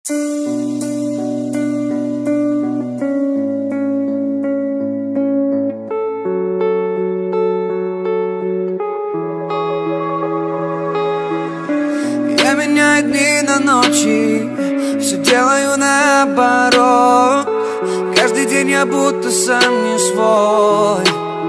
Я меняю дни на ночи, все делаю наоборот. Каждый день я будто сам не свой.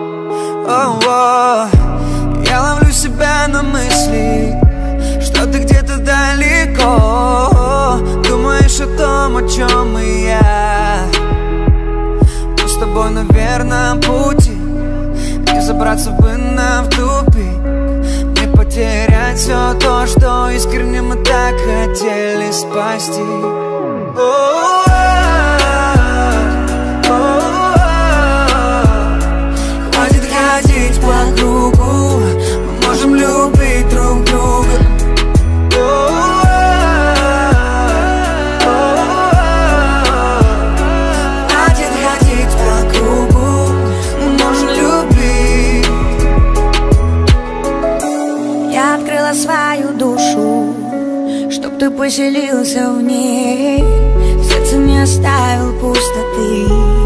Я ловлю себя на мысли, что ты где-то далеко. Думаешь о том, о чем и я. Мы с тобой на верном пути, не забраться бы нам в тупик, не потерять все то, что искренне мы так хотели спасти. Хватит ходить по кругу, мы можем любить друг друга. Хватит ходить по кругу, мы можем любить. Я открыла свою душу, чтоб ты поселился в ней, в сердце не оставил пустоты.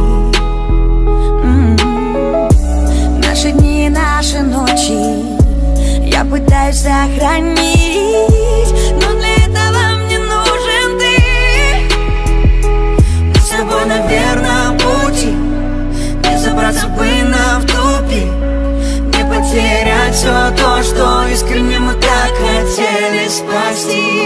Наши дни и наши ночи я пытаюсь сохранить, но для этого мне нужен ты. Мы с тобой на верном пути, не забраться бы нам в тупик, не потерять все то, что искренне мы так хотели спасти.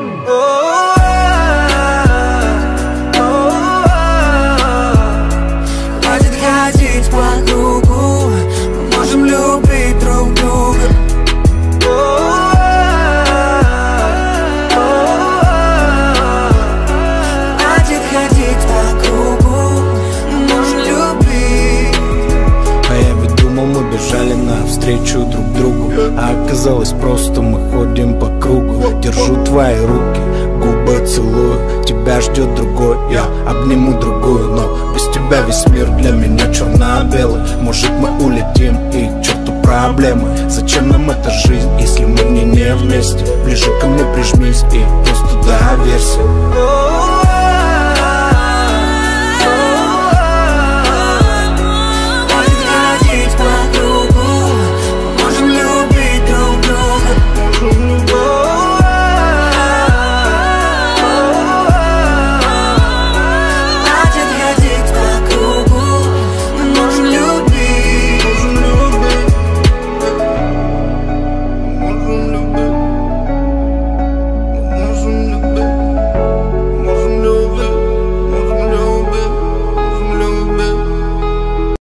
Хватит ходить по кругу, мы можем любить друг друга. Хватит ходить по кругу, мы можем любить. А я ведь думал, мы бежали навстречу друг другу, а оказалось просто мы ходим по кругу. Держу твои руки, губы целую, тебя ждет другой, я обниму другую, но без тебя весь мир для меня черно-белый. Может, мы улетим и к черту проблемы. Зачем нам эта жизнь, если мы не вместе? Ближе ко мне прижмись и просто доверься.